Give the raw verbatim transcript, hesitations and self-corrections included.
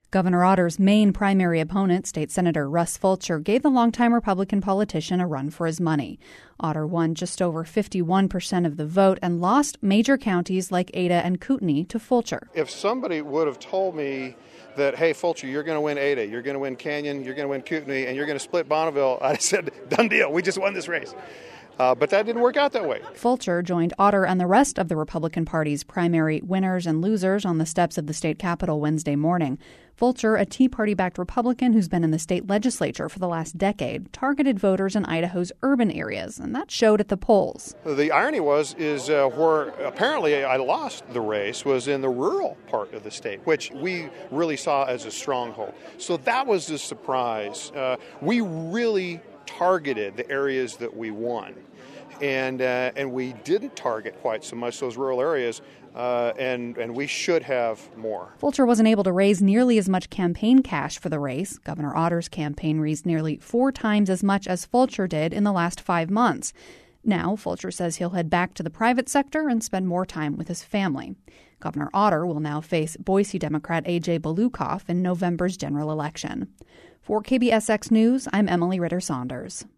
Governor Otter's main primary opponent, State Senator Russ Fulcher, gave the longtime Republican politician a run for his money. Otter won just over fifty-one percent of the vote and lost major counties like Ada and Kootenai to Fulcher. If somebody would have told me that, hey, Fulcher, you're going to win Ada, you're going to win Canyon, you're going to win Kootenai, and you're going to split Bonneville, I'd have said, done deal, we just won this race. Uh, but that didn't work out that way. Fulcher joined Otter and the rest of the Republican Party's primary winners and losers on the steps of the state capitol Wednesday morning. Fulcher, a Tea Party-backed Republican who's been in the state legislature for the last decade, targeted voters in Idaho's urban areas, and that showed at the polls. The irony was, is uh, where apparently I lost the race was in the rural part of the state, which we really saw as a stronghold. So that was the surprise. Uh, we really targeted the areas that we won. And uh, and we didn't target quite so much those rural areas, uh, and, and we should have more. Fulcher wasn't able to raise nearly as much campaign cash for the race. Governor Otter's campaign raised nearly four times as much as Fulcher did in the last five months. Now, Fulcher says he'll head back to the private sector and spend more time with his family. Governor Otter will now face Boise Democrat A J Belukoff in November's general election. For K B S X News, I'm Emily Ritter-Saunders.